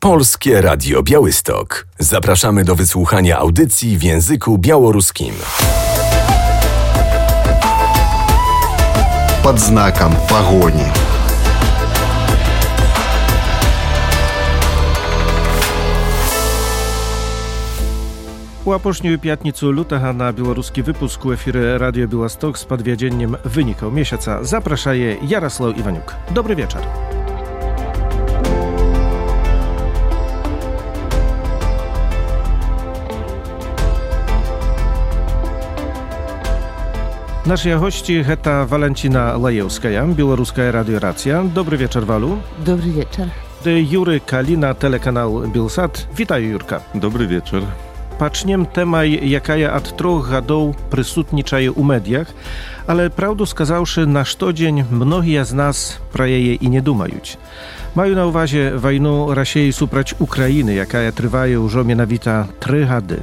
Polskie Radio Białystok. Zapraszamy do wysłuchania audycji w języku białoruskim. Под знаком погони. У апошнюю пятніцу лютага на беларускі выпуск у эфіры радыё Беласток з падвядзеннем вынікаў месяца запрашае Ярослаў Іванюк. Добры вечар. Нашыя госці гэта Валентина Лаеўская, беларуская радыёрацыя. Добры вечар, Валу. Добрый вечер. Юры Каліна, тэлеканал Белсат. Вітаю, Юрка. Добрый вечар. Пачнем тэмай, якая ад 3 гадоў прысутнічае ў медыях, але праўду сказаўшы, на штодзень многія з нас пра яе і не думаюць. Маю на ўвазе вайну Расіі супраць Украіны, якая трывае ўжо менавіта 3 гады.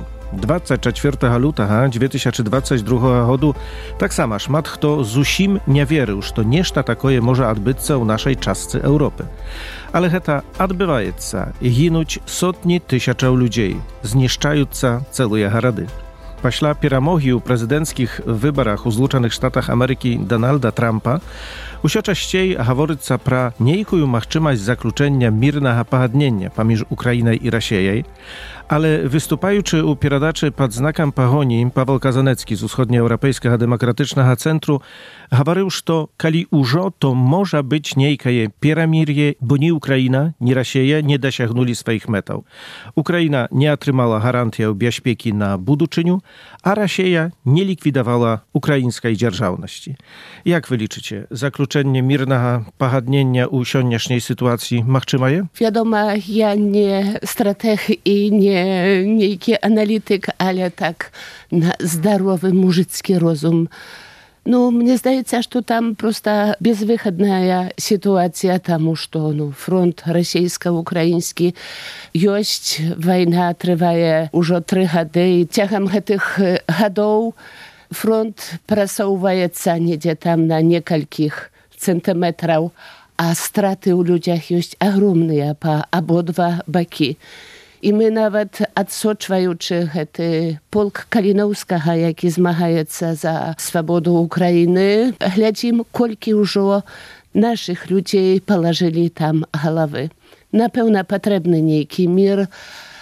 24 лютага 2022 году таксама шмат хто зусім не верыў, што нешта такое можа адбыцца ў нашай частцы Еўропы. Але гэта адбываецца, гінуць сотні тысячаў людзей, знішчаюцца цэлыя гарады. Пасля перамогі ў прэзідэнцкіх выбарах у Злучаных Штатах Амерыкі Дональда Трампа усё часцей гаворыцца пра нейкую магчымасць заключэння мірнага пагаднення паміж Украінай і Расіяй, але выступаючы ў перадачы пад знакам пагоні Павел Казанецкі з Усходнееўрапейскага дэмакратычнага цэнтру гаварыў, што калі ўжо, то можа быць нейкае перамір'е, бо ні Украіна, ні Расія не дасягнулі сваіх мэтаў. Украіна не атрымала гарантыяў бяспекі на будучыню, а Расія не ліквідавала украінскай дзяржаўнасці. Як вы лічыце, заключэнне мірнага пагаднення ў сённяшняй сітуацыі магчымае? Вядома, я не стратег і не нейкі аналітык, але так на здаровы мужицкі розум. Мне здаецца, што там проста безвыхадная сітуацыя, таму што фронт расійска-украінскі ёсць, вайна трывае ўжо 3 гады, і цягам гэтых гадоў фронт прасоўваецца недзе там на некалькіх цэнтыметраў, а страты ў людзях ёсць агромныя па абодва бакі. І мы нават адсочваючы гэты полк Каліноўскага, які змагаецца за свабоду Украіны, глядзім, колькі ўжо нашых людзей палажылі там галавы. Напэўна, патрэбны нейкі мір.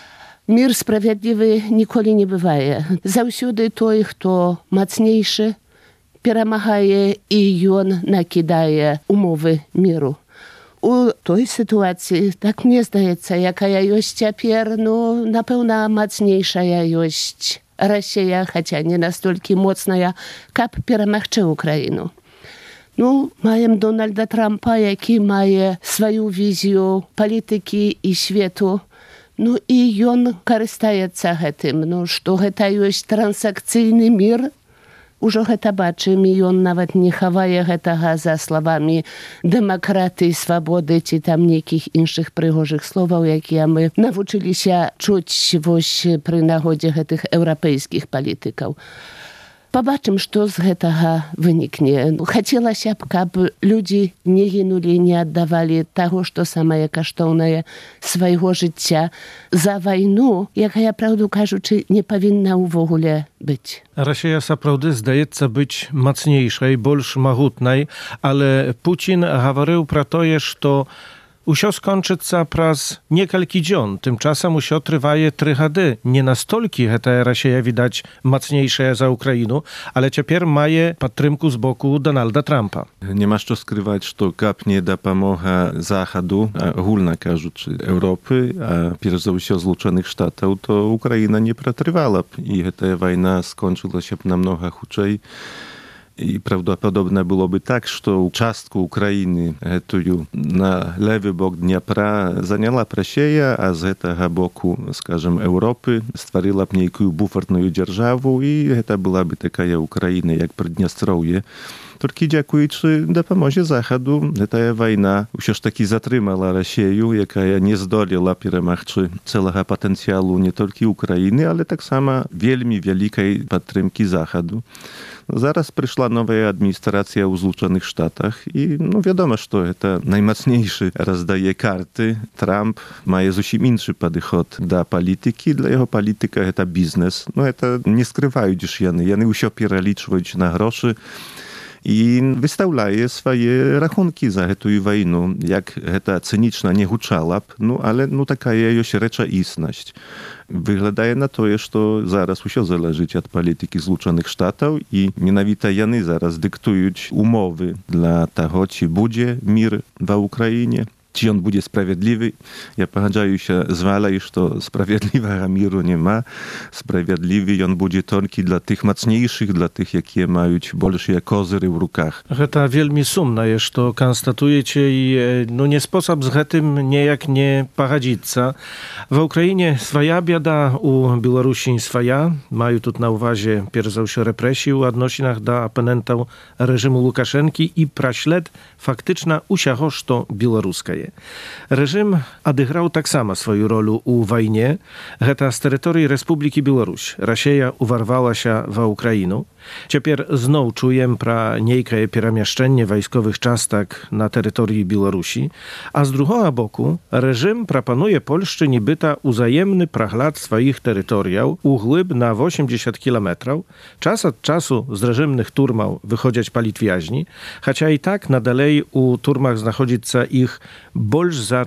Мір справядлівы ніколі не бывае. Заўсёды той, хто мацнейшы, перамагае, і ён накідае умовы міру. У той сітуацыі, так мне здаецца, якая ёсць цяпер, напэўна, мацнейшая ёсць Расія, хаця не настолькі моцная, каб перамагчы Украіну. Маем Дональда Трампа, які мае сваю візію палітыкі і свету, і ён карыстаецца гэтым, што гэта ёсць трансакцыйны мір. Ужо гэта бачым, і ён нават не хавае гэтага за словамі дэмакраты, свабоды ці там нейкіх іншых прыгожых словаў, якія мы навучыліся чуць пры нагодзе гэтых еўрапейскіх палітыкаў. Пабачым, што з гэтага вынікне. Хацелася б, каб людзі не гінулі, не аддавалі таго, што самае каштоўнае свайго жыцця за вайну, якая, праўду кажучы, не павінна ўвогуле быць. Расія сапраўды здаецца быць мацнейшай, больш магутнай, але Пуцін гаварыў пра тое, што усё скончыцца праз некалькі дзён. Тымчасам усё трывае 3 гады. Не настолькі гэтая Расія, відаць, мацнейшая за Украіну, але цяпер мае падтрымку з боку Дональда Трампа. Нема што скрываць, што каб не дапамога Захаду, агульна кажучы, Еўропы, а перш за ўсё Злучаных Штатаў, то Украіна не пратрывала б, і гэтая вайна скончылася б намнога хутчэй. І правдападобна было бы так, што частку Украіны гэтую на левы бок Дняпра заняла б Расія, а з гэтага боку, скажем, Еўропы стварыла б нейкую буферную дзяржаву, і гэта была бы такая Украіна, як Прыднястроўе. Тільки дякуючи допомозі Заходу, ця війна все ж таки затримала Росію, яка не здоліла перемогти цілого потенціалу не тільки України, але так само вельми великої підтримки Заходу. Зараз прийшла нова адміністрація у Злучених Штатах і, відомо, що це наймocniejszy роздає карти. Трамп має зовсім інший підхід до політики. Для його політика це бізнес. Це не скривають вони. Вони все перелічують на гроші. I wystawiaje swoje rachunki za tę wojnę, jak ta cyniczna nie huczała, ale taka jest rzeczywistość. Wygląda na to, że zaraz wszystko zależy od polityki Zjednoczonych Stanów i mianowicie oni zaraz dyktują umowy dla tego, czy będzie mir w Ukrainie, czy on będzie sprawiedliwy. Ja pochadzаю się z Walej, że sprawiedliwego miru nie ma. Sprawiedliwy on będzie tylko dla tych mocniejszych, dla tych, jakie mają больше kozyry w rukach. To wielmi sumna jest, to konstatujecie i nie sposób z tym niejak nie poradzić. W Ukrainie swoja biada, u Białorusi swoja. Mają tu na uwadze pierwsze represji u odnosinach do oponentów reżimu Łukaszenki i praśled faktyczna usiało, to białoruskie. Reżim odegrał tak samo swoją rolę u wojnie. Heta z terytorii Republiki Białoruś. Rosja uwarwała się w Ukrainę. Teraz znowu czujemy pra niejkie przemieszczenie wojskowych czastak na terytorii Białorusi, a z drugiego boku reżim proponuje Polsce nibyta uzajemny praglad swoich terytoriów u głęb na 80 km. Czas od czasu z reżimnych turmów wychodzić palić wiaźni, chociaż i tak nadalej u turmach znachodzić ich больше za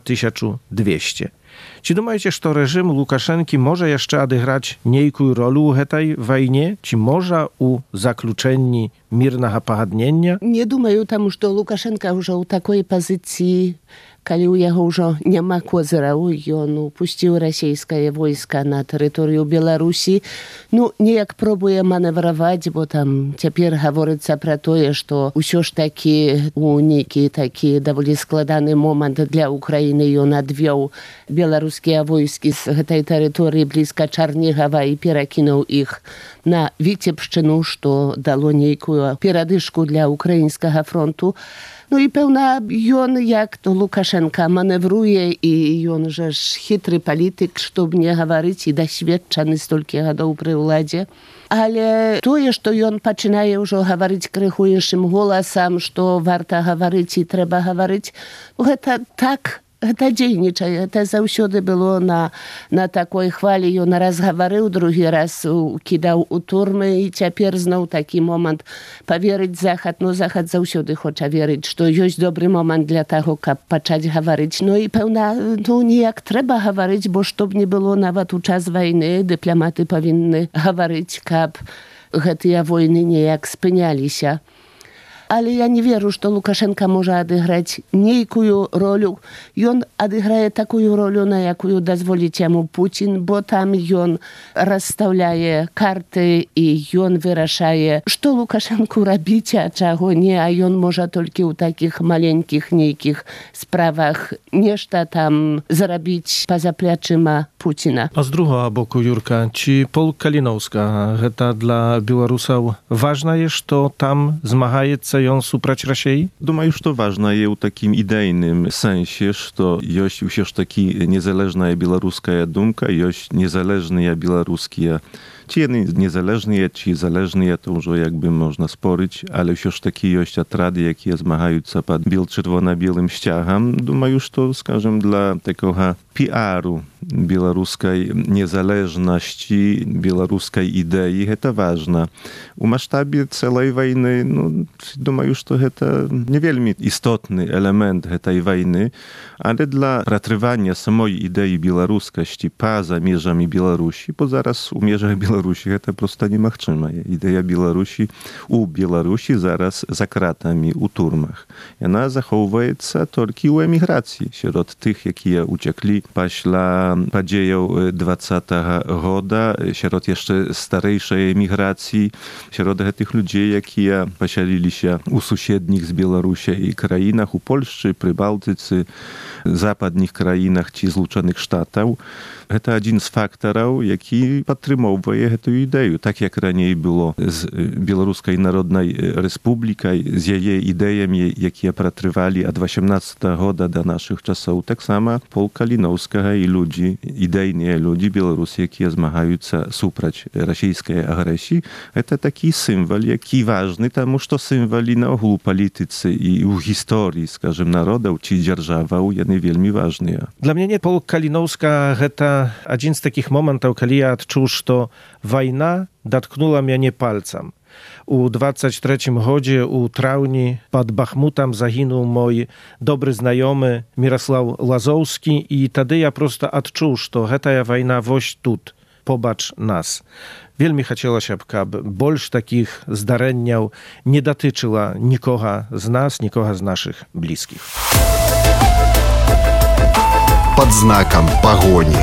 1200. Czy думаете, że reżim Łukaszenki może jeszcze odegrać niejką rolę w tej wojnie? Czy może u zakluczeni mirnego pogadnienia? Nie думаю, тому что Лукашенко уже у такой позиции, коли у него уже нема козыраў, ён упустил российское войско на территорию Беларуси. Ніяк пробуе маневровать, бо там теперь говорится про то, что все ж таки у нейкі такі довольно складаны момент для Украины ён адвёў беларускія войски з гэтай тэрыторыі блізка Чарнігава і перакінуў іх на Віцебшчыну, што дало нейкую перадышку для украінскага фронту. І пэўна, ён, як то Лукашенко, маневруе, і ён же ж хітры палітык, што б не гаварыць, і дасведчаны столькі гадоў пры ўладзе. Але тое, што ён пачынае ўжо гаварыць крыху іншым голасам, што варта гаварыць і трэба гаварыць, гэта так, гэта дзейнічае. Гэта заўсёды было на такой хвалі. Ён раз гаварыў, другі раз кідаў у турмы, і цяпер зноў такі момант паверыць Захад. Захад заўсёды хоча верыць, што ёсць добры момант для таго, каб пачаць гаварыць. І пэўна, ніяк трэба гаварыць, бо што б не было нават у час вайны, дыпламаты павінны гаварыць, каб гэтыя войны неяк спыняліся. Але я не веру, што Лукашенко можа адыграць нейкую ролю. Ён адыграе такую ролю, на якую дазволіць яму Путін, бо там ён расстаўляе карты і ён вырашае, што Лукашенку рабіць, а чаго не, а ён можа толькі ў такіх маленькіх нейкіх справах нешта там зарабіць па-за плячыма Пуціна. A z drugiego boku, Jurka, czy Polk Kalinowska, to dla Białorusów ważne jest, to tam zmagaje ją suprać Rosji? Думаю, что важно и в таким идейным sensie, что есть все ж таки незалежная белорусская думка, есть незалежные белорусские. Czy niezależnie, czy zależnie, to już jakby można sporić, ale wciąż takie jest atrady, jakie zmagające pod czerwono-białym ściagiem. Думаю, że скажем, dla takiego PR-u białoruskiej niezależności, białoruskiej idei, to ważne. U masштабie całej wojny, думаю, że to niewielmi istotny element tej wojny, ale dla ratrywania samej idei białoruskości poza mierzami Białorusi, bo zaraz u mierzach Białorusi to prosto niemachczyma. Idea Białorusi u Białorusi zaraz za kratami, u turmach. Ona zachowuje tylko u emigracji, wśród tych, jakie uciekli paśla падзеяў 20 года, сярод яшчэ старэйшай эміграцыі, сярод гэтых людзей, якія пасяліліся ў суседніх з Беларусяй краінах, у Польшчы, Прыбалтыцы, западных краінах ці Злучаных Штатаў. Гэта адзін з фактараў, які падтрымоўвае гэтую ідэю. Так як раней было з Беларускай Народнай Рэспублікай, з яе ідэямі, якія пратрывалі ад 18 года да нашых часоў, таксама полк Каліноўскага і людзі, ідэйныя людзі Беларусі, якія змагаюцца супраць расійскай агрэсіі. Гэта такі сімвал, які важны, таму што сімвалі наогул у палітыцы і ў гісторыі, скажем, народаў ці дзяржаваў, яны вельмі важныя. Для мяне полк Каліноўска гэта адзін з такіх момантаў, калі я адчуў, што вайна даткнула мяне пальцам. У 23 годзе у траўні пад Бахмутам загінуў мой добры знаёмы Міраслаў Лазоўскі, і тады я проста адчуў, што гэтая вайна вось тут, побач нас. Вельмі хацелася б, каб больш такіх здарэнняў не датычыла нікога з нас, нікога з нашых блізкіх. Под знаком погони.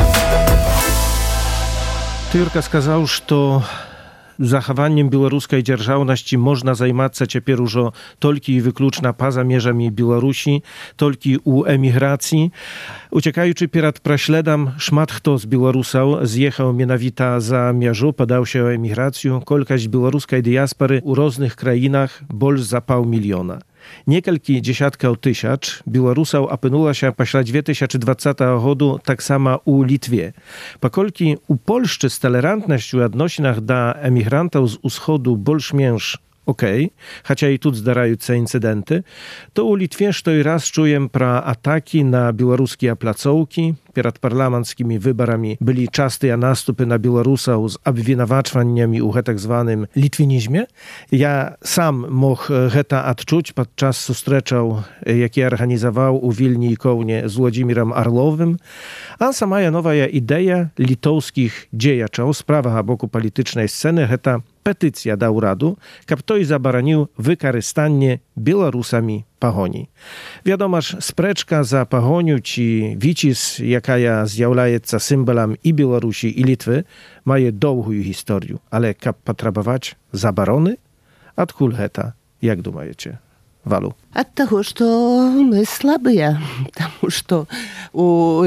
Юрка сказаў, што захаваннем беларускай дзяржаўнасці можна займацца цяпер ужо толькі і выключна па-за межамі Беларусі, толькі ў эміграцыі. Уцякаючы перад праследам, шмат хто з беларусаў з'ехаў менавіта за мяжу, падаўся ў эміграцыю. Колькасць беларускай дыяспары ў розных краінах больш за 500 000. Некалькі дзесяткаў тысяч беларусаў апынулася пасля 2020 году таксама ў Літве. Паколькі у Польшчы з талерантнасцю ў адносінах да эмігрантаў з усходу больш-менш окей, хаця і тут здараюцца інцыдэнты, то ў Літве штой раз чуем пра атакі на беларускія пляцоўкі. Перад парламанцкімі выбарамі былі частыя наступы на беларусаў з абвінавачваннямі ў гэтак званым літвінізме. Я сам мог гэта адчуць падчас сустрэчаў, які арганізаваў у Вільні і Коўне з Владзімірам Арловым. А самая новая ідэя літоўскіх дзеячаў з правага боку палітычнай сцэны — гэта петыцыя да ўраду, каб той забараніў выкарыстанне беларусамі пагоні. Вядома ж, спрэчка за пагоню ці віціс, якая з'яўляецца сімвалам і Беларусі, і Літвы, мае доўгую гісторыю. Але каб патрабаваць забароны? Адкуль гэта, як думаеце? Валу. От того, что мы слабые, потому что у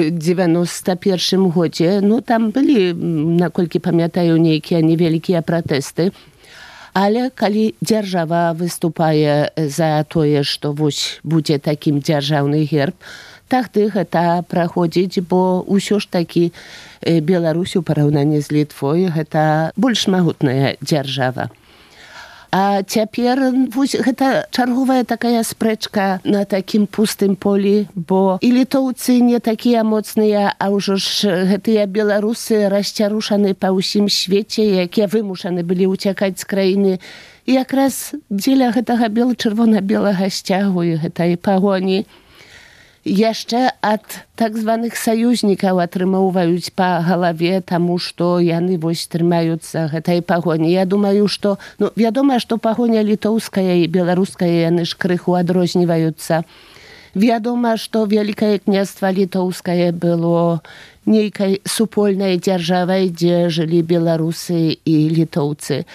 91 году, там были, наколькі памятаю, нейкія невялікія пратэсты, але калі дзяржава выступае за тое, што вось будзе такім дзяржаўны герб, тады гэта праходзіць, бо ўсё ж такі Беларусь у параўнанні з Літвой гэта больш магутная дзяржава. А цяпер гэта чарговая такая спрэчка на такім пустым полі, бо і літоўцы не такія моцныя, а ўжо ж гэтыя беларусы расцярушаны па ўсім свеце, якія вымушаны былі ўцякаць з краіны. І якраз дзеля гэтага чырвона-белага сцягу і гэтай пагоні яшчэ ад так званых саюзнікаў атрымоўваюць па галаве, таму што яны вось трымаюцца гэтай пагоні. Я думаю, што вядома, што пагоня літоўская і беларуская, яны ж крыху адрозніваюцца. Вядома, што Вялікае княства літоўскае было нейкай супольнай дзяржавай, дзе жылі беларусы і літоўцы.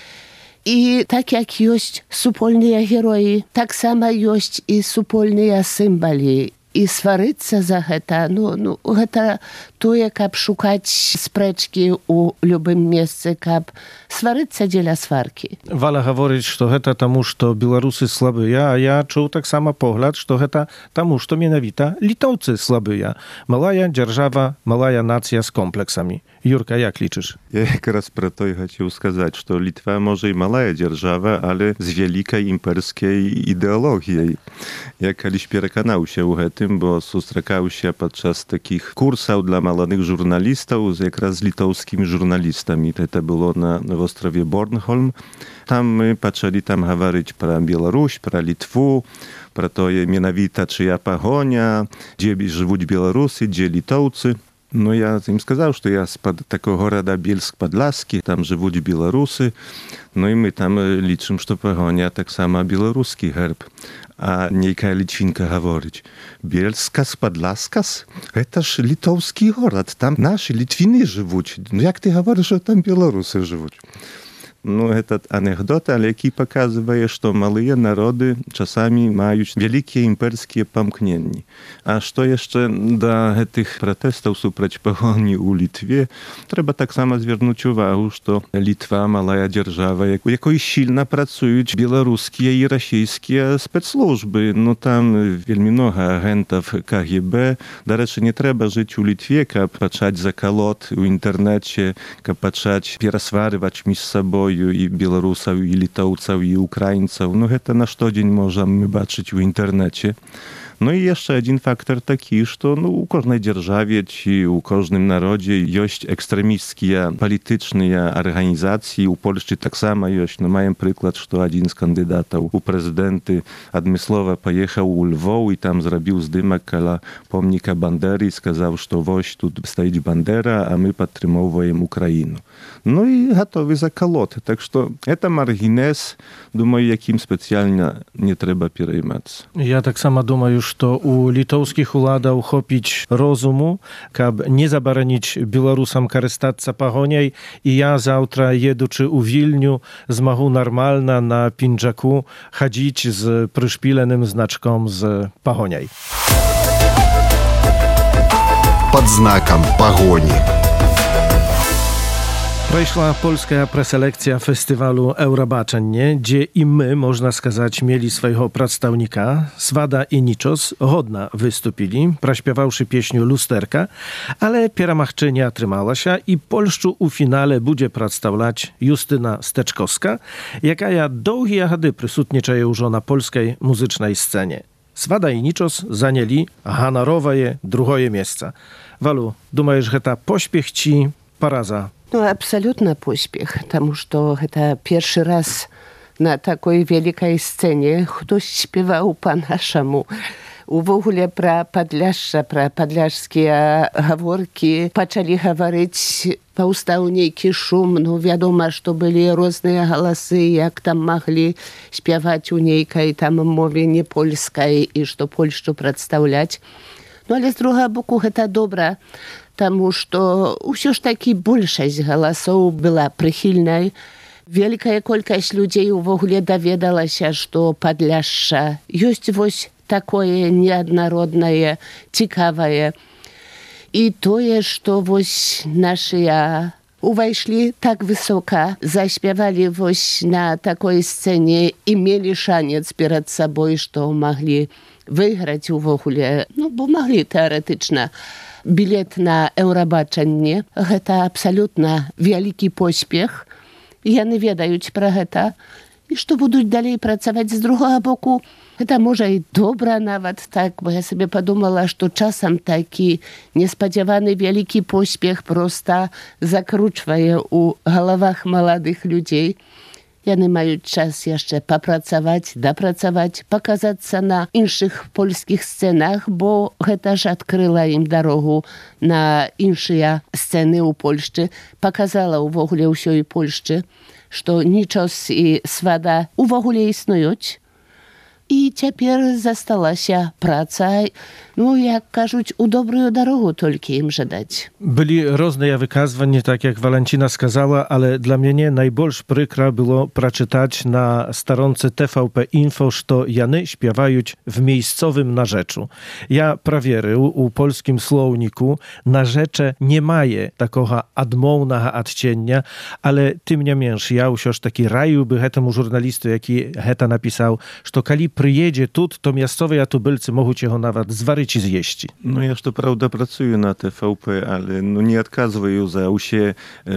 І так як ёсць супольныя героі, таксама ёсць і супольныя сімвалы. І сварыцца за гэта, гэта тое, каб шукаць спрэчкі ў любым месцы, каб сварыцца дзеля сваркі. Валя гаворыць, што гэта таму, што беларусы слабыя, а я чуў таксама погляд, што гэта таму, што менавіта літоўцы слабыя. Малая дзяржава, малая нацыя з комплексамі. Юрка, як лічыш? Я якраз пра той хацеў сказаць, што Літва можа і малая дзяржава, але з вялікай імперскай ідэалогіяй. Я калісь пераканаўся ў гэтым, бо сустракаўся падчас такіх курсаў для маладых журналістаў якраз з літоўскімі журналістамі. Гэта было на вострове Борнхольм. Там мы пачалі гаварыць пра Беларусь, пра Літву, пра тое менавіта чыя пагоня, дзе жывуць беларусы, дзе літоўцы. Ну, я им сказал, что я с такого города Бельск-Подляскі, там живут белорусы, ну и мы там лічым, что пагоня так само белорусский герб. А нейкая личинка говорить: Бельскас-Подляскас, это ж литовский город, там наши литвины живут. Ну, як ты говоришь, что там белорусы живут? Ну, этот анекдот, але який показывает, что малые народы часами мають великие имперские помкнения. А что jeszcze до этих протестов супроть погони у Литве, треба так само звернуть увагу, что Литва малая держава, у якої щільно працюють білоруські і російські спецслужби. Ну, там вельми много агентів КГБ. До речі, не треба жити у Литві, каб почати заколот у інтернеті, каб почати пересварювати між собою і білорусів, і литовців, і українців. Ну, це на штодень можемо бачити у інтернеті. Ну i jeszcze jeden faktor taki, że u każdej державе czy u każdym narodzie jest ekstremistskie polityczne organizacje. U Polski tak samo jest. No mają przykład, że jeden z kandydatów u prezydenty Admysłowa pojechał u Lwow i tam zrobił zdymek koło pomnika Bandery i сказал, że woś tu stoi Bandera, a my podtrzymujemy Ukrainę. No i gotowy zakолот. Tak, że to margines, думаю, jakim specjalnie nie trzeba przejmować. Ja tak samo думаю, что у литовских уладаў хопіць розуму, каб не забараніць беларусам карыстацца пагоняй, і я заўтра, едучы ў Вільню, змагу нармальна на пінжаку хадзіць з прышпіленым значком з пагоняй. Под знаком погони. Пройшла польska preselekcja festiwalu Eurobaczenie, gdzie i my, można сказать, mieli swojego przedstawnika. Swada i Niczos godna wystupili, praśpiewawszy pieśniu Lusterka, ale pieramachczy nie atrymała się i Polszczu u finale będzie przedstawiać Justyna Steczkowska, jaka ja długie gady prysutnicza już na polskiej muzycznej scenie. Swada i Niczos zajęli honorowe drugie miejsce. Walu, думаешь, że ta pośpiech ci paraza? Ну, абсолютно поспех, потому что это первый раз на такой великой сцене кто-то śpiewał по-нашему. Увогуле про Подляшша, про подляшские говорки почали говорить, паўстаў нейкі шум. Ну, вядома, што былі розныя галасы, як там маглі śpiewać у нейкай там мове не польскай і што Польшчу прадстаўляць. Ну, але з другога боку гэта добра, таму што ўсё ж такі большасць галасоў была прыхільнай. Вялікая колькасць людзей увогуле даведалася, што Падляшша ёсць вось такое неаднароднае, цікавае. І тое, што вось нашыя увайшлі так высока, заśpiewali вось на такой сцэне і мелі шанец перад сабой, што маглі выйграць увогуле, ну, бо маглі тэарэтычна білет на Еўрабачанне. Гэта абсалютна вялікі поспех. Яны ведаюць пра гэта. І што будуць далей працаваць з другога боку. Гэта можа і добра нават так, бо я сабе падумала, што часам такі неспадзяваны вялікі поспех проста закручвае ў галавах маладых людзей. Яны маюць час яшчэ папрацаваць, дапрацаваць, паказацца на іншых польскіх сцэнах, бо гэта ж адкрыла ім дарогу на іншыя сцэны ў Польшчы, паказала ўвогуле ўсёй Польшчы, што Нічос і Свада ўвогуле існуюць. І цяпер засталася праца, ну, як кажуць, у добрую дарогу толькі ім жадаць. Byli różne wykazywania, tak jak Walencina skazała, ale dla mnie najbardziej przykra było przeczytać na stronce TVP Info, że jany śpiewają w miejscowym narzeczu. Ja prawierył u polskim słowniku narzecze nie maje takiego admownego odcienia, ale tym nie mniejszy. Ja już taki raju by temu żurnalistu, jaki heta napisał, że kali przyjedzie tu, to miastowe tubylcy mogą cię go nawet zwaryć i zjeść. No ja, что правда, pracuję na TVP, ale no nie odkazuję za usie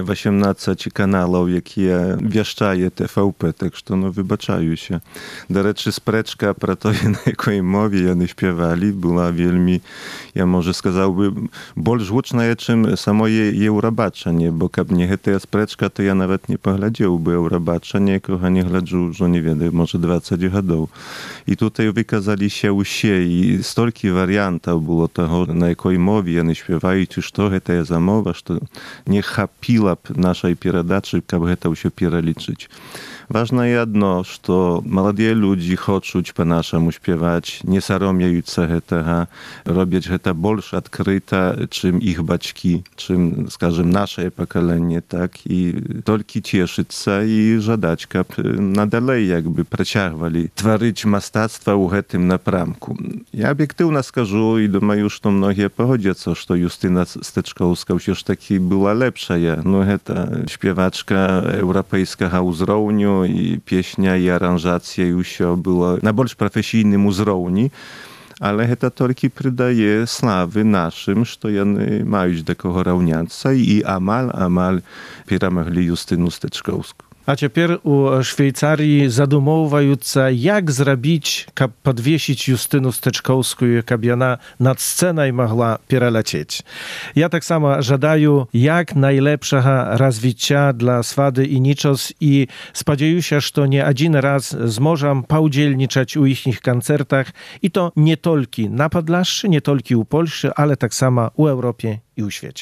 18 kanałów, jakie wieszczaje TVP, tak że no wybaczają się. Do rzeczy spreczka pro to, na jakiej mowie jany śpiewali, była wielmi, ja może skazałby, bol żłuczna je czym samo Еўрабачанне, bo kab nie heta spreczka, to ja nawet nie poglądałby Еўрабачанне, kocha nie glądżu, że nie wiem, może 20 годов. I tutaj wykazali się usie i stolki wariantów było tego, na jakiej mowie oni śpiewają, czy co to jest za mowa, że nie chapila naszej передачи, aby to się przeliczyć. Ważne jedno, że młodzi ludzie chcą po naszemu śpiewać, nie saromiając się tego, robić to bardziej odkryte, czym ich baćki, czym, скажем, nasze pokolenie, tak? I tylko cieszyć się i żadać, aby nadalej jakby przeciągali tworzyć mastactwo w tym napramku. Ja obiektywnie skażu i думаю, że mnogie pogodzą, że Justyna Steczkowska już taki była lepsza. No, ta śpiewaczka europejskiego uzrowniu i pieśnia i aranżacja już była na bardziej profesjonalnym uzrowni, ale to tylko przydaje sławy naszym, że oni mają do kogo równiаться i amal перемогли Justynę Steczkowską. A teraz u Szwajcarii zadumowująca, jak zrobić, aby podwiesić Justynę Steczkowską, aby ona nad sceną mogła przelecieć. Ja tak samo żadaję jak najlepszego rozwicia dla Swady i Niczos i spodzieję się, że nie jeden raz zmożam poudzielniczać u ich koncertach i to nie tylko na Podlaszczy, nie tylko u Polsce, ale tak samo u Europie i u świecie.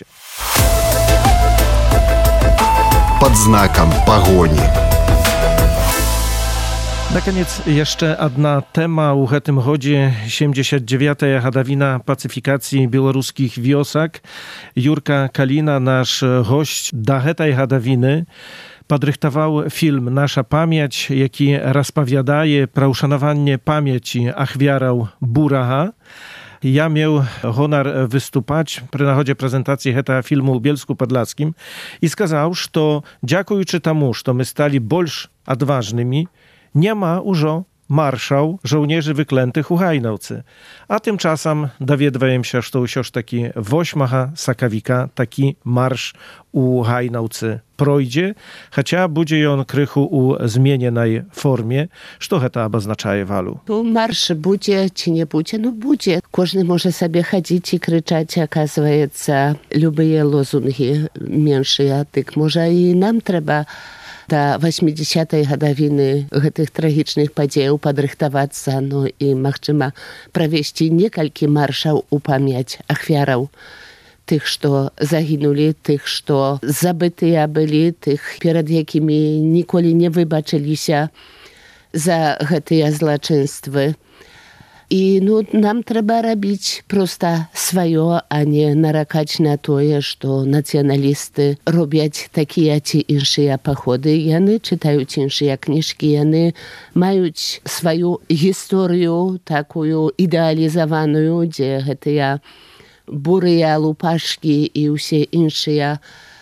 Pod znakiem pogoni. Na koniec jeszcze jedna tema w tym chodzie 79. hadawina pacyfikacji białoruskich wiosak. Jurka Kalina, nasz gość do tej hadawiny, podrychtował film Nasza Pamięć, jaki rozpowiadaje pro uszanowanie pamięci achwiarał Buraha. Ja miał honor wystupać przy nachodzie prezentacji tego filmu w Bielsku Podlaskim i skazał, że dziękując temu, że my stali bardziej odważnymi, nie ma już marszał żołnierzy wyklętych u Hajnowcy. A tymczasem dowiadujemy się, że już taki 8 sakawika taki marsz u Hajnowcy projdzie, chociaż będzie on krychu u zmienionej formie. Co to oznacza, Walu? Tu marsz będzie, czy nie będzie? No będzie. Każdy może sobie chodzić i krzyczeć, okazywaється, любые lozungi mniejsze, tak może i nam trzeba do 80. годовiny tych tragicznych podziejów podrychtować, no i możemy провести kilka marszał u pamięć achwiarów tych, co zaginuli, tych, co zabyty byli, tych, przed jakimi nigdy nie wybaczyli się za te złoczyństwa. I no, nam trzeba robić prosto swoje, a nie narakać na to, że nacjonalisty robią takie czy inne pochody. Oni czytają inne książki, oni mają swoją historię taką idealizowaną, gdzie te bury, lupaszki i wszystkie inne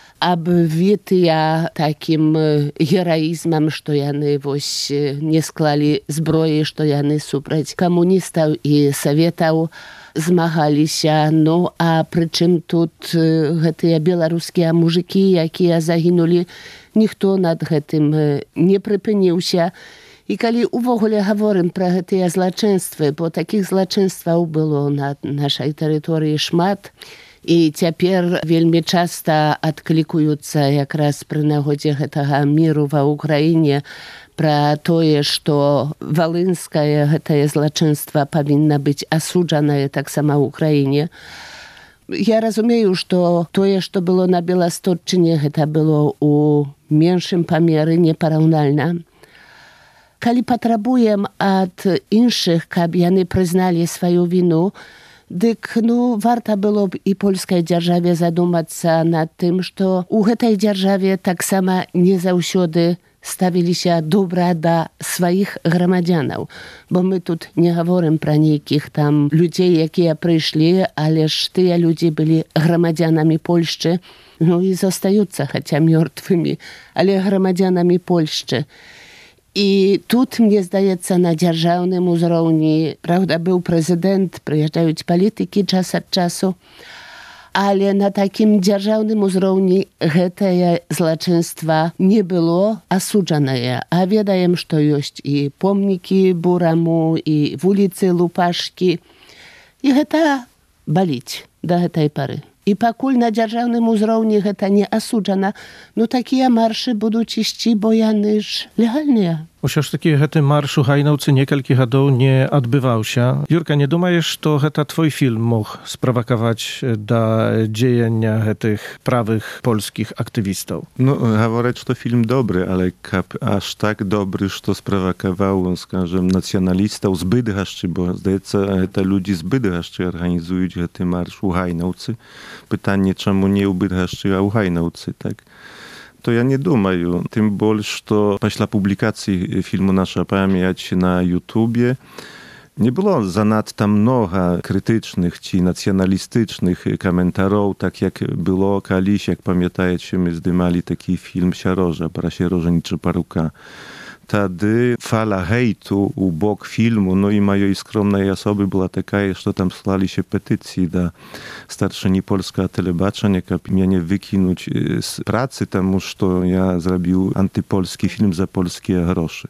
obwity takim heroizmem, że oni nie sklali zbroi, że oni suprać komunistów i sowietów zmagali się. No a przy czym tu te białoruskie muzyki, jakie zaginuli, nikt nad tym nie przypomniał się. I kiedy w ogóle mówimy pro te złoczyństwa, bo takich złoczyństw było na naszej terytorii szmat, i teraz wielmi często odklikujące jak raz przy nagodzie tego miru w Ukrainie про to, że wolyńskie te złoczyństwa powinny być osudzone tak samo w Ukrainie. Ja rozumiem, że to, co było na Białostoczynie, to było u mniejszym pomiarze nieporównalne. Kiedy potrzebujemy od innych, aby oni przyznali swoją winę, dyk, no, warto było i polskiej dzierżawie zadumać się nad tym, że u tej dzierżawie tak samo nie zawsze stawili się dobra do swoich gromadzianów. Bo my tu nie mówimy pro niekich tam ludzi, jakie przyszli, ależ te ludzie byli gromadzianami Polski, no i zostają, chociaż martwymi, ale gromadzianami Polski. I tu, mnie zdaje się, na dzierżawnym uzrowni, prawda, był prezydent, przyjeżdżają polityki czas od czasu, ale na takim dzierżawnym uzrowni te złoczyństwa nie było osudzone. A wiadomo, że jest i pomniki Buramu, i w ulicy Lupaszki. I to balić do tej pory. I pakul na dzierżawnym uzrowni to nie osudzone, no takie marsze będą czyści, bo janyż legalne. Усё ж таки гэты марш у Гайнаўцы некалькі гадоў не адбываўся. Юрка, не думаеш, што гэта твой фільм мог справакаваць да дзеяння гэтых правых польскіх актывістаў? No, говорят, что фильм добрый, ale аж так добрый, что справокował, скажем, nacjonalistów z Bydgoszczy, bo zdaється, to ludzie z Bydgoszczy organizują ten marsz u Gajnаўcy. Pytanie, czemu nie u Bydgoszczy, a u Gajnаўcy, tak? To ja nie думаю. Tym больше, что после публикации фильма «Наша память» на Ютубе nie było zanadto mnogo krytycznych czy nacjonalistycznych komentarzy, tak jak było kiedyś, jak pamiętacie, my zdymali taki film «Siaroża», para Sierożeniczy Paruka. Wtedy fala hejtu u bok filmu, no i mojej skromnej osoby była taka, że tam slali się petycji do starszyni Polska Telebaczenia, jak mnie wykinąć z pracy temu, że ja zrobił antypolski film za polskie grosze.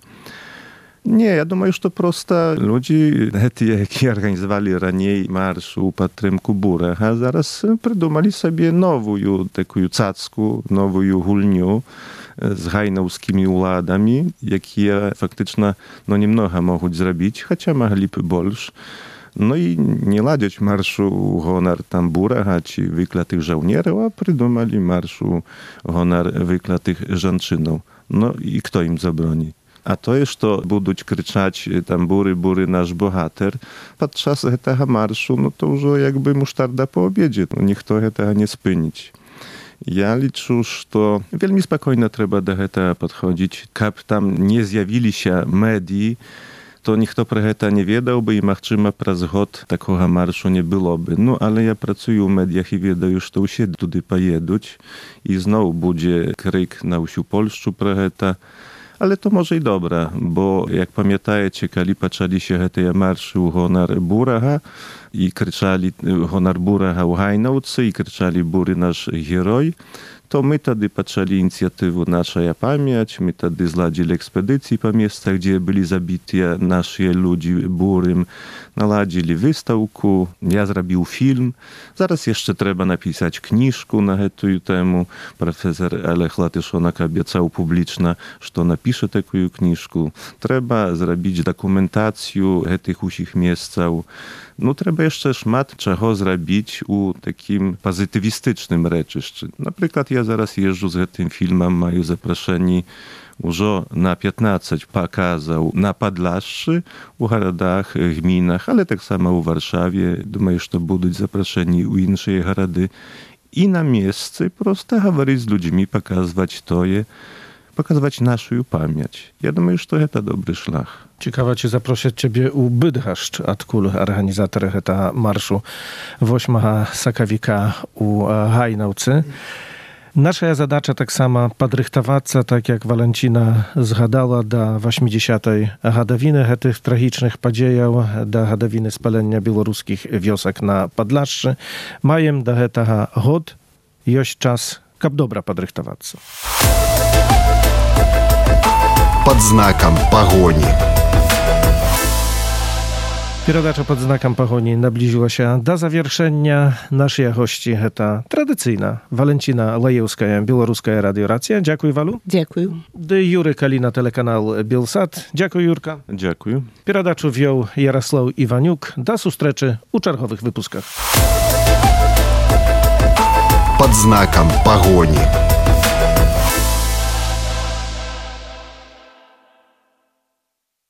Nie, ja думаю, że to prosta ludzi, які organizowali raniej marsz u Patrymku Burach, a zaraz przydumali sobie nową taką cacku, nową hulniu z gajnаўskimi uladami, jakie faktycznie no niemnogo mogą zrobić, chociaż mogliby больше. No i nie ladziać marszu honor tam Buracha czy wyklatych żołnierów, a przydumali marszu honor wyklatych żonczynów. No i kto im zabroni? A to jest, to będą krzyczeć tam bury, nasz bohater. Podczas tego marszu, no to już jakby musztarda po obiedzie. No niech to tego nie spynić. Ja liczę, że wielmi spokojnie trzeba do tego podchodzić. Kab tam nie zjawili się medii, to nikt o tego nie wiedziałby i machczyma przez god takiego marszu nie byłoby. No ale ja pracuję w mediach i wiedział, że to się tudy pojeduć i znowu będzie kryk na usiu Polszczu preheta. Ale to może i dobra, bo jak pamiętacie, kiedy patrzeli się te marszy u honor Buracha i krzyczeli honor Buracha u Gajnаўcy i krzyczeli bury nasz heroj, to my wtedy patrzeli inicjatywę Nasza pamięć, my wtedy zladzili ekspedycji po miejscach, gdzie byli zabici nasi ludzie burym, naladzili wystawkę, ja zrobił film. Zaraz jeszcze trzeba napisać książkę na tę temu. Profesor Alech Latyszonak obiecał publicznie, że napisze taką książkę. Trzeba zrobić dokumentację tych usich miejsców. No trzeba jeszcze szmat czego zrobić u takim pozytywistycznym reczyszczy. Na przykład ja zaraz jeżdżę z tym filmem, mają zaproszeni już na 15 pokazał na Podlaszczy, u городach, gminach, ale tak samo w Warszawie. Думаю, że będą zaproszeni u innych горody. I na miejscu prosto mówić z ludźmi, pokazywać naszą pamięć. Ja думаю, że to dobry szlak. Ciekawa cię zaprosić ciebie u Bydgoszcz, odkul organizator tego marszu 8 sakawika u Gajnаўcy. Nasza zadacza tak sama podrychtować, tak jak Walentina zgadała, do 80. gadowiny tych tragicznych podziejów, do gadowiny spalenia białoruskich wiosek na Podlaszczy. Majem do tego god, jest czas, kap dobra podrychtować. Под знаком погони. Передача pod znakiem pogoni nabliżyła się do zawieszenia. Naszej gości to tradycyjna Walentina Lajewska, Białoruska Radio Racja. Dziękuję, Walu. Dziękuję. Jury Kalina, telekanał Bielsat. Dziękuję, Jurka. Dziękuję. Передачу wziął Jarosław Iwaniuk. Do usłyszenia u czerwowych wypuskach. Под знаком погони.